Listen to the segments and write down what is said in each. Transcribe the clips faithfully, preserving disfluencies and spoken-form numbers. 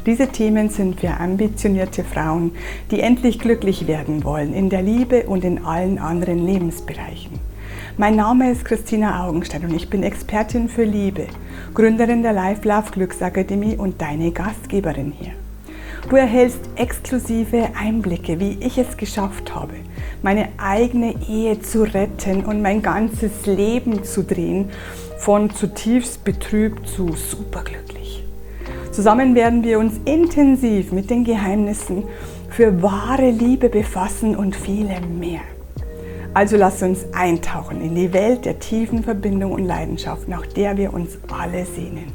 Diese Themen sind für ambitionierte Frauen, die endlich glücklich werden wollen in der Liebe und in allen anderen Lebensbereichen. Mein Name ist Christina Augenstein und ich bin Expertin für Liebe, Gründerin der Life Love Glücksakademie und deine Gastgeberin hier. Du erhältst exklusive Einblicke, wie ich es geschafft habe, meine eigene Ehe zu retten und mein ganzes Leben zu drehen, von zutiefst betrübt zu superglücklich. Zusammen werden wir uns intensiv mit den Geheimnissen für wahre Liebe befassen und vielem mehr. Also lass uns eintauchen in die Welt der tiefen Verbindung und Leidenschaft, nach der wir uns alle sehnen.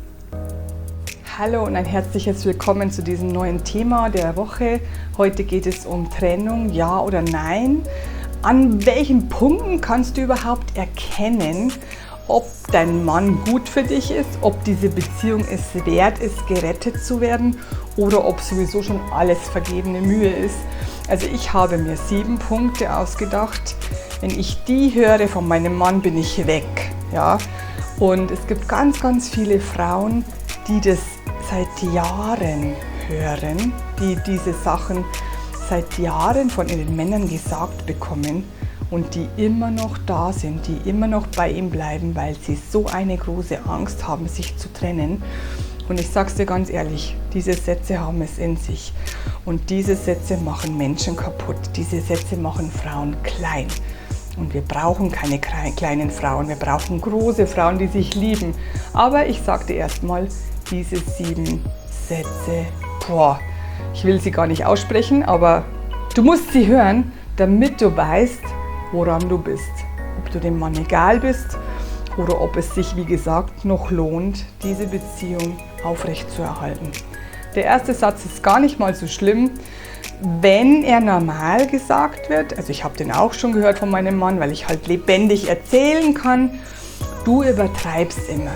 Hallo und ein herzliches Willkommen zu diesem neuen Thema der Woche. Heute geht es um Trennung, ja oder nein. An welchen Punkten kannst du überhaupt erkennen, ob dein Mann gut für dich ist, ob diese Beziehung es wert ist, gerettet zu werden oder ob sowieso schon alles vergebene Mühe ist. Also ich habe mir sieben Punkte ausgedacht. Wenn ich die höre von meinem Mann, bin ich weg. Ja? Und es gibt ganz, ganz viele Frauen, die das seit Jahren hören, die diese Sachen seit Jahren von ihren Männern gesagt bekommen und die immer noch da sind, die immer noch bei ihm bleiben, weil sie so eine große Angst haben, sich zu trennen. Und ich sag's dir ganz ehrlich, diese Sätze haben es in sich. Und diese Sätze machen Menschen kaputt. Diese Sätze machen Frauen klein. Und wir brauchen keine kleinen Frauen, wir brauchen große Frauen, die sich lieben. Aber ich sagte erstmal, diese sieben Sätze, boah, ich will sie gar nicht aussprechen, aber du musst sie hören, damit du weißt, woran du bist. Ob du dem Mann egal bist oder ob es sich, wie gesagt, noch lohnt, diese Beziehung aufrechtzuerhalten. Der erste Satz ist gar nicht mal so schlimm, wenn er normal gesagt wird. Also ich habe den auch schon gehört von meinem Mann, weil ich halt lebendig erzählen kann. Du übertreibst immer.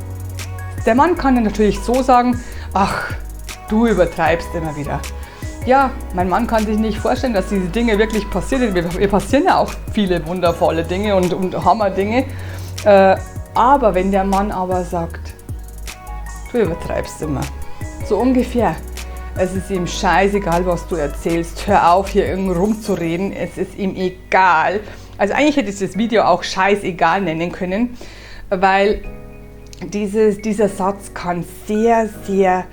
Der Mann kann dann natürlich so sagen, ach, du übertreibst immer wieder. Ja, mein Mann kann sich nicht vorstellen, dass diese Dinge wirklich passieren. Wir passieren ja auch viele wundervolle Dinge und, und Hammerdinge. Äh, aber wenn der Mann aber sagt, du übertreibst immer, so ungefähr, es ist ihm scheißegal, was du erzählst, hör auf, hier irgendwo rumzureden, es ist ihm egal. Also eigentlich hätte ich das Video auch scheißegal nennen können, weil dieses, dieser Satz kann sehr, sehr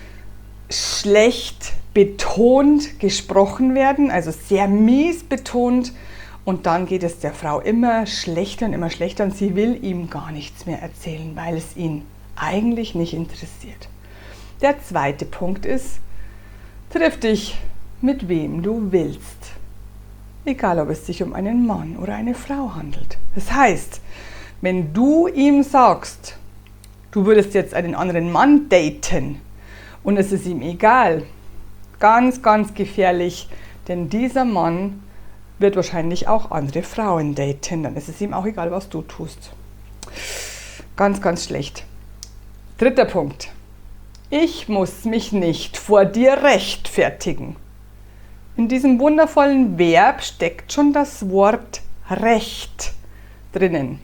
schlecht betont gesprochen werden, also sehr mies betont, und dann geht es der Frau immer schlechter und immer schlechter und sie will ihm gar nichts mehr erzählen, weil es ihn eigentlich nicht interessiert. Der zweite Punkt ist, triff dich mit wem du willst, egal ob es sich um einen Mann oder eine Frau handelt. Das heißt, wenn du ihm sagst, du würdest jetzt einen anderen Mann daten und es ist ihm egal, ganz, ganz gefährlich, denn dieser Mann wird wahrscheinlich auch andere Frauen daten, dann ist es ihm auch egal, was du tust. Ganz, ganz schlecht. Dritter Punkt. Ich muss mich nicht vor dir rechtfertigen. In diesem wundervollen Verb steckt schon das Wort Recht drinnen.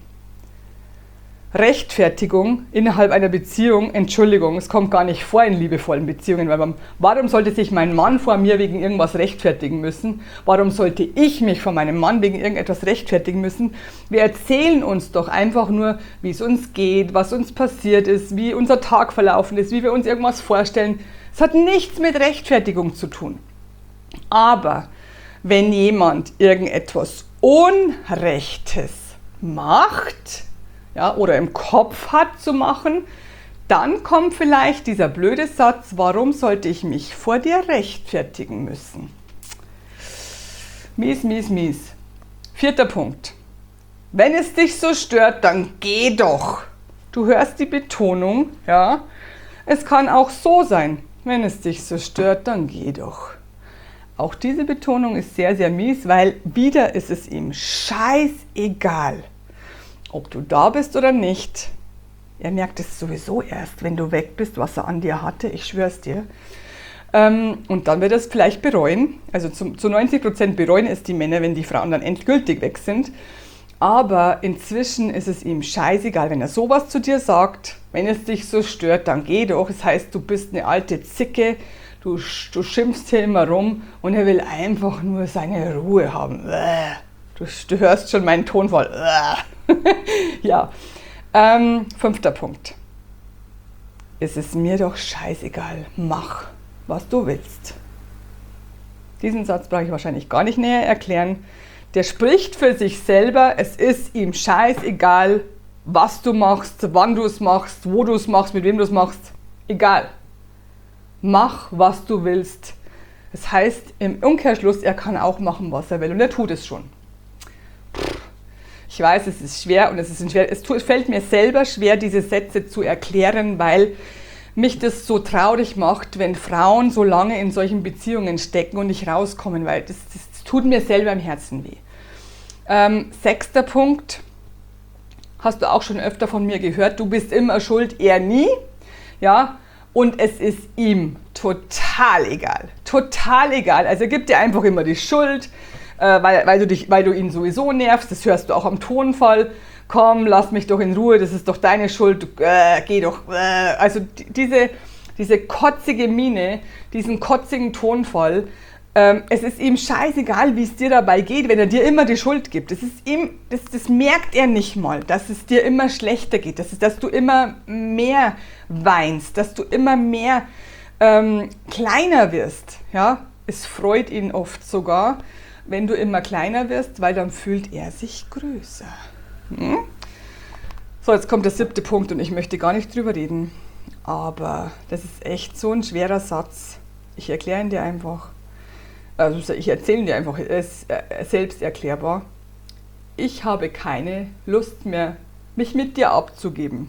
Rechtfertigung innerhalb einer Beziehung, Entschuldigung, es kommt gar nicht vor in liebevollen Beziehungen, weil man, warum sollte sich mein Mann vor mir wegen irgendwas rechtfertigen müssen? Warum sollte ich mich vor meinem Mann wegen irgendetwas rechtfertigen müssen? Wir erzählen uns doch einfach nur, wie es uns geht, was uns passiert ist, wie unser Tag verlaufen ist, wie wir uns irgendwas vorstellen. Es hat nichts mit Rechtfertigung zu tun. Aber wenn jemand irgendetwas Unrechtes macht, ja, oder im Kopf hat zu machen, dann kommt vielleicht dieser blöde Satz, warum sollte ich mich vor dir rechtfertigen müssen? Mies, mies, mies. Vierter Punkt. Wenn es dich so stört, dann geh doch. Du hörst die Betonung, ja. Es kann auch so sein, wenn es dich so stört, dann geh doch. Auch diese Betonung ist sehr, sehr mies, weil wieder ist es ihm scheißegal, ob du da bist oder nicht. Er merkt es sowieso erst, wenn du weg bist, was er an dir hatte, ich schwör's dir. Ähm, und dann wird er es vielleicht bereuen. Also zu, zu neunzig Prozent bereuen es die Männer, wenn die Frauen dann endgültig weg sind. Aber inzwischen ist es ihm scheißegal, wenn er sowas zu dir sagt. Wenn es dich so stört, dann geh doch. Das heißt, du bist eine alte Zicke, du, du schimpfst hier immer rum und er will einfach nur seine Ruhe haben. Du, du hörst schon meinen Tonfall. Ja, ähm, fünfter Punkt. Es ist mir doch scheißegal, mach, was du willst. Diesen Satz brauche ich wahrscheinlich gar nicht näher erklären. Der spricht für sich selber, es ist ihm scheißegal, was du machst, wann du es machst, wo du es machst, mit wem du es machst. Egal. Mach, was du willst. Das heißt, im Umkehrschluss, er kann auch machen, was er will und er tut es schon. Ich weiß, es ist schwer und es, ist schwer, es fällt mir selber schwer, diese Sätze zu erklären, weil mich das so traurig macht, wenn Frauen so lange in solchen Beziehungen stecken und nicht rauskommen, weil das, das, das tut mir selber im Herzen weh. Ähm, sechster Punkt, hast du auch schon öfter von mir gehört, du bist immer schuld, er nie. Ja, und es ist ihm total egal, total egal. Also er gibt dir einfach immer die Schuld, äh, weil, weil, du dich, weil du ihn sowieso nervst, das hörst du auch am Tonfall. Komm, lass mich doch in Ruhe, das ist doch deine Schuld, du, äh, geh doch. Äh. Also die, diese, diese kotzige Miene, diesen kotzigen Tonfall, ähm, es ist ihm scheißegal, wie es dir dabei geht, wenn er dir immer die Schuld gibt. Das, ist ihm, das, das merkt er nicht mal, dass es dir immer schlechter geht, das ist, dass du immer mehr weinst, dass du immer mehr ähm, kleiner wirst. Ja? Es freut ihn oft sogar, wenn du immer kleiner wirst, weil dann fühlt er sich größer. Hm? So, jetzt kommt der siebte Punkt und ich möchte gar nicht drüber reden, aber das ist echt so ein schwerer Satz. Ich erkläre ihn dir einfach, also ich erzähle ihn dir einfach, es ist selbst erklärbar. Ich habe keine Lust mehr, mich mit dir abzugeben.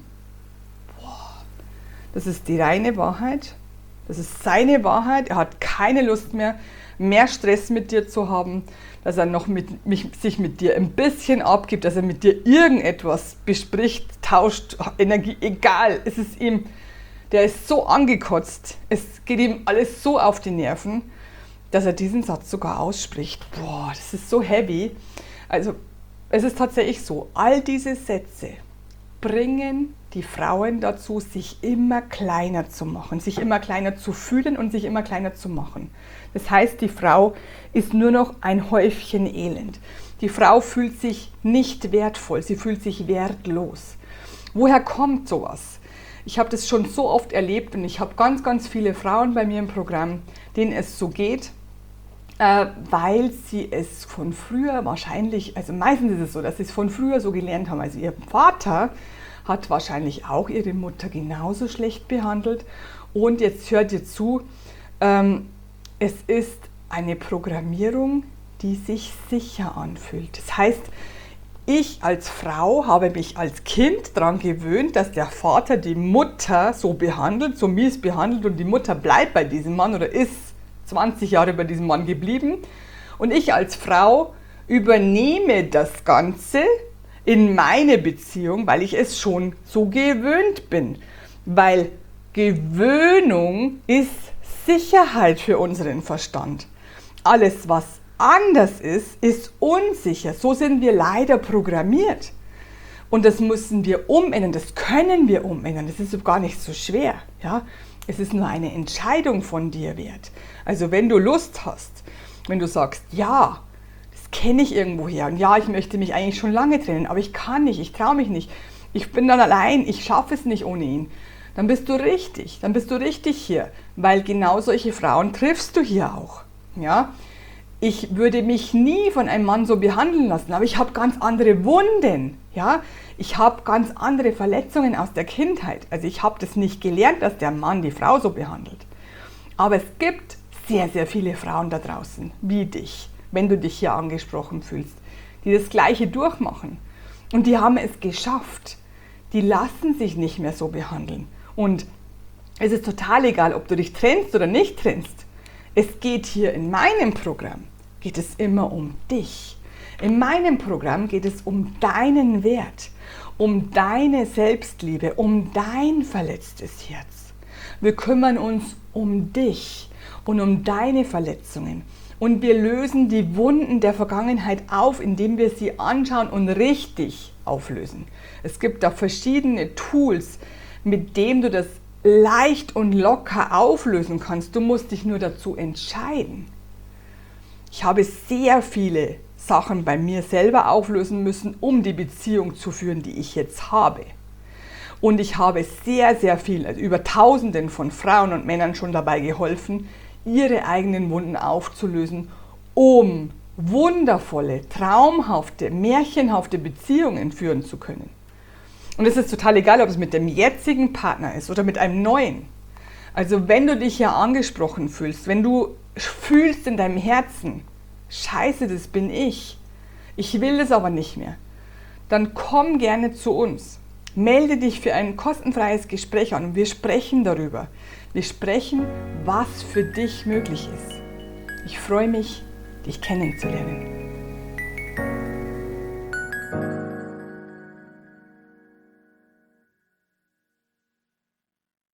Boah, das ist die reine Wahrheit, das ist seine Wahrheit, er hat keine Lust mehr, mehr Stress mit dir zu haben, dass er noch mit, mich, sich mit dir ein bisschen abgibt, dass er mit dir irgendetwas bespricht, tauscht, Energie, egal, es ist ihm, der ist so angekotzt, es geht ihm alles so auf die Nerven, dass er diesen Satz sogar ausspricht. Boah, das ist so heavy. Also es ist tatsächlich so, all diese Sätze bringen die Frauen dazu, sich immer kleiner zu machen, sich immer kleiner zu fühlen und sich immer kleiner zu machen. Das heißt, die Frau ist nur noch ein Häufchen Elend. Die Frau fühlt sich nicht wertvoll, sie fühlt sich wertlos. Woher kommt sowas? Ich habe das schon so oft erlebt und ich habe ganz, ganz viele Frauen bei mir im Programm, denen es so geht, äh, weil sie es von früher wahrscheinlich, also meistens ist es so, dass sie es von früher so gelernt haben. Also ihr Vater hat wahrscheinlich auch ihre Mutter genauso schlecht behandelt. Und jetzt hört ihr zu, ähm, es ist eine Programmierung, die sich sicher anfühlt. Das heißt, ich als Frau habe mich als Kind daran gewöhnt, dass der Vater die Mutter so behandelt, so mies behandelt und die Mutter bleibt bei diesem Mann oder ist zwanzig Jahre bei diesem Mann geblieben. Und ich als Frau übernehme das Ganze in meine Beziehung, weil ich es schon so gewöhnt bin. Weil Gewöhnung ist Sicherheit für unseren Verstand. Alles, was anders ist, ist unsicher. So sind wir leider programmiert. Und das müssen wir umändern, das können wir umändern. Das ist gar nicht so schwer. Ja? Es ist nur eine Entscheidung von dir wert. Also wenn du Lust hast, wenn du sagst, ja, das kenne ich irgendwoher und ja, ich möchte mich eigentlich schon lange trennen, aber ich kann nicht, ich traue mich nicht, ich bin dann allein, ich schaffe es nicht ohne ihn, dann bist du richtig, dann bist du richtig hier, weil genau solche Frauen triffst du hier auch. Ja? Ich würde mich nie von einem Mann so behandeln lassen, aber ich habe ganz andere Wunden. Ja? Ich habe ganz andere Verletzungen aus der Kindheit. Also ich habe das nicht gelernt, dass der Mann die Frau so behandelt. Aber es gibt sehr, sehr viele Frauen da draußen, wie dich, wenn du dich hier angesprochen fühlst, die das Gleiche durchmachen. Und die haben es geschafft. Die lassen sich nicht mehr so behandeln. Und es ist total egal, ob du dich trennst oder nicht trennst. Es geht hier in meinem Programm, geht es immer um dich. In meinem Programm geht es um deinen Wert, um deine Selbstliebe, um dein verletztes Herz. Wir kümmern uns um dich und um deine Verletzungen Und wir lösen die Wunden der Vergangenheit auf, indem wir sie anschauen und richtig auflösen. Es gibt da verschiedene Tools, mit denen du das leicht und locker auflösen kannst. Du musst dich nur dazu entscheiden. Ich habe sehr viele Sachen bei mir selber auflösen müssen, um die Beziehung zu führen, die ich jetzt habe. Und ich habe sehr, sehr viel, also über Tausenden von Frauen und Männern schon dabei geholfen, ihre eigenen Wunden aufzulösen, um wundervolle, traumhafte, märchenhafte Beziehungen führen zu können. Und es ist total egal, ob es mit dem jetzigen Partner ist oder mit einem neuen. Also wenn du dich ja angesprochen fühlst, wenn du fühlst in deinem Herzen, Scheiße, das bin ich, ich will es aber nicht mehr, dann komm gerne zu uns. Melde dich für ein kostenfreies Gespräch an und wir sprechen darüber. Wir sprechen, was für dich möglich ist. Ich freue mich, dich kennenzulernen.